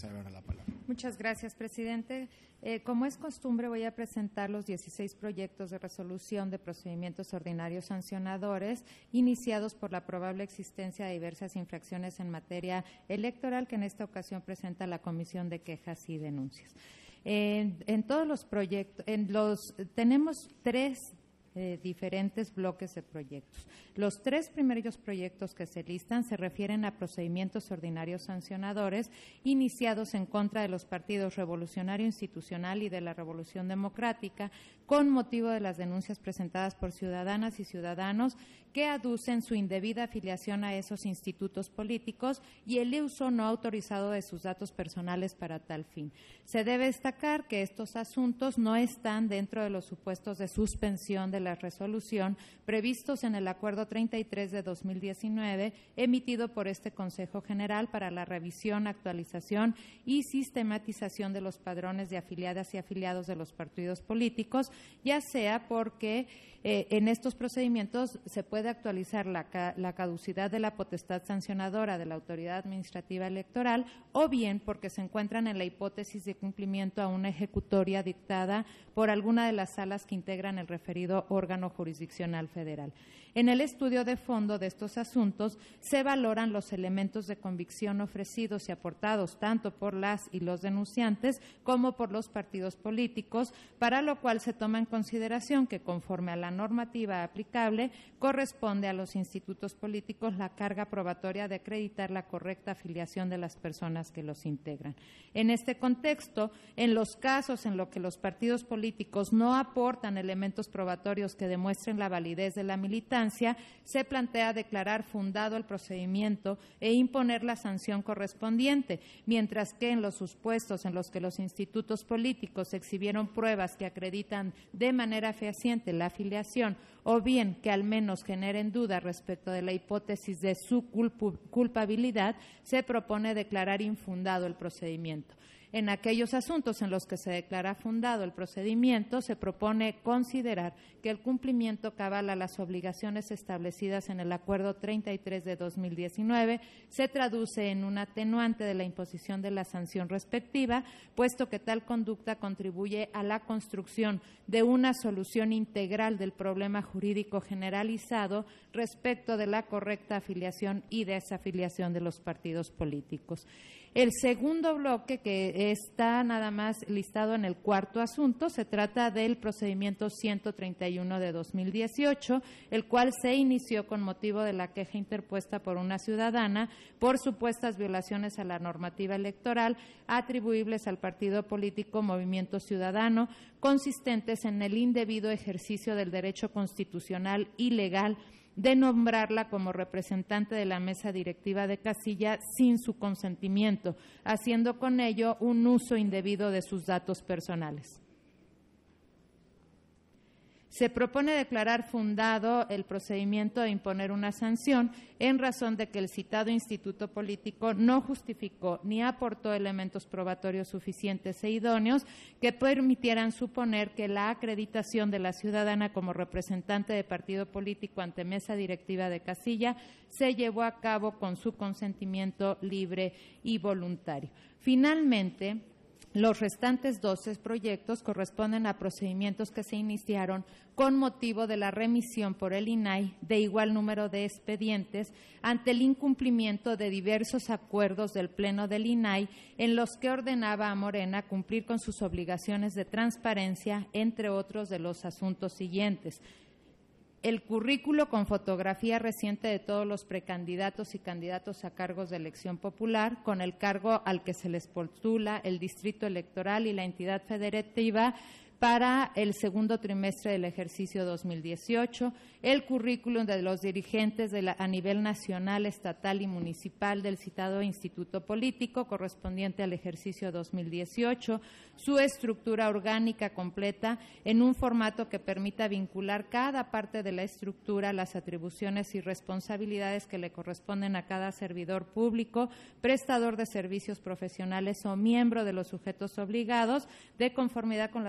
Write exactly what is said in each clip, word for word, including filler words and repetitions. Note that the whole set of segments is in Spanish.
cedo ahora la palabra. Muchas gracias, presidente. Eh, como es costumbre, voy a presentar los dieciséis proyectos de resolución de procedimientos ordinarios sancionadores iniciados por la probable existencia de diversas infracciones en materia electoral que en esta ocasión presenta la Comisión de Quejas y Denuncias. Eh, en todos los proyectos, en los tenemos tres Eh, diferentes bloques de proyectos. Los tres primeros proyectos que se listan se refieren a procedimientos ordinarios sancionadores iniciados en contra de los partidos Revolucionario Institucional y de la Revolución Democrática con motivo de las denuncias presentadas por ciudadanas y ciudadanos que aducen su indebida afiliación a esos institutos políticos y el uso no autorizado de sus datos personales para tal fin. Se debe destacar que estos asuntos no están dentro de los supuestos de suspensión de la resolución previstos en el Acuerdo treinta y tres de dos mil diecinueve emitido por este Consejo General para la revisión, actualización y sistematización de los padrones de afiliadas y afiliados de los partidos políticos, ya sea porque eh, en estos procedimientos se puede actualizar la, ca la caducidad de la potestad sancionadora de la Autoridad Administrativa Electoral o bien porque se encuentran en la hipótesis de cumplimiento a una ejecutoria dictada por alguna de las salas que integran el referido órgano jurisdiccional federal. En el estudio de fondo de estos asuntos se valoran los elementos de convicción ofrecidos y aportados tanto por las y los denunciantes como por los partidos políticos, para lo cual se toma en consideración que conforme a la normativa aplicable corresponde a los institutos políticos la carga probatoria de acreditar la correcta afiliación de las personas que los integran. En este contexto, en los casos en los que los partidos políticos no aportan elementos probatorios que demuestren la validez de la militancia, se plantea declarar fundado el procedimiento e imponer la sanción correspondiente, mientras que en los supuestos en los que los institutos políticos exhibieron pruebas que acreditan de manera fehaciente la afiliación o bien que al menos generen duda respecto de la hipótesis de su culpabilidad, se propone declarar infundado el procedimiento. En aquellos asuntos en los que se declara fundado el procedimiento, se propone considerar que el cumplimiento cabal a las obligaciones establecidas en el Acuerdo treinta y tres de dos mil diecinueve se traduce en un atenuante de la imposición de la sanción respectiva, puesto que tal conducta contribuye a la construcción de una solución integral del problema jurídico generalizado respecto de la correcta afiliación y desafiliación de los partidos políticos. El segundo bloque, que está nada más listado en el cuarto asunto, se trata del procedimiento ciento treinta y uno de dos mil dieciocho, el cual se inició con motivo de la queja interpuesta por una ciudadana por supuestas violaciones a la normativa electoral atribuibles al partido político Movimiento Ciudadano, consistentes en el indebido ejercicio del derecho constitucional y legal de nombrarla como representante de la mesa directiva de casilla sin su consentimiento, haciendo con ello un uso indebido de sus datos personales. Se propone declarar fundado el procedimiento de imponer una sanción en razón de que el citado instituto político no justificó ni aportó elementos probatorios suficientes e idóneos que permitieran suponer que la acreditación de la ciudadana como representante de partido político ante mesa directiva de casilla se llevó a cabo con su consentimiento libre y voluntario. Finalmente, los restantes doce proyectos corresponden a procedimientos que se iniciaron con motivo de la remisión por el I N A I de igual número de expedientes ante el incumplimiento de diversos acuerdos del Pleno del I N A I en los que ordenaba a Morena cumplir con sus obligaciones de transparencia, entre otros de los asuntos siguientes: el currículo con fotografía reciente de todos los precandidatos y candidatos a cargos de elección popular, con el cargo al que se les postula, el distrito electoral y la entidad federativa para el segundo trimestre del ejercicio dos mil dieciocho, el currículum de los dirigentes de la, a nivel nacional, estatal y municipal del citado instituto político correspondiente al ejercicio dos mil dieciocho, su estructura orgánica completa en un formato que permita vincular cada parte de la estructura, las atribuciones y responsabilidades que le corresponden a cada servidor público, prestador de servicios profesionales o miembro de los sujetos obligados, de conformidad con las disposiciones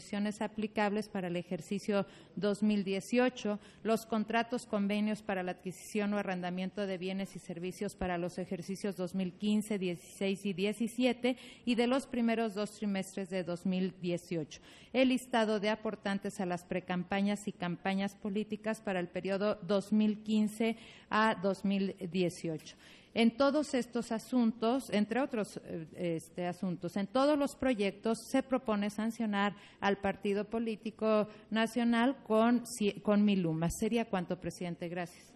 disposiciones aplicables para el ejercicio dos mil dieciocho, los contratos convenios para la adquisición o arrendamiento de bienes y servicios para los ejercicios dos mil quince, dieciséis y diecisiete y de los primeros dos trimestres de dos mil dieciocho. El listado de aportantes a las precampañas y campañas políticas para el periodo dos mil quince a dos mil dieciocho. En todos estos asuntos, entre otros este, asuntos, en todos los proyectos se propone sancionar al Partido Político Nacional con, con mil UMAS. Sería cuanto, presidente. Gracias.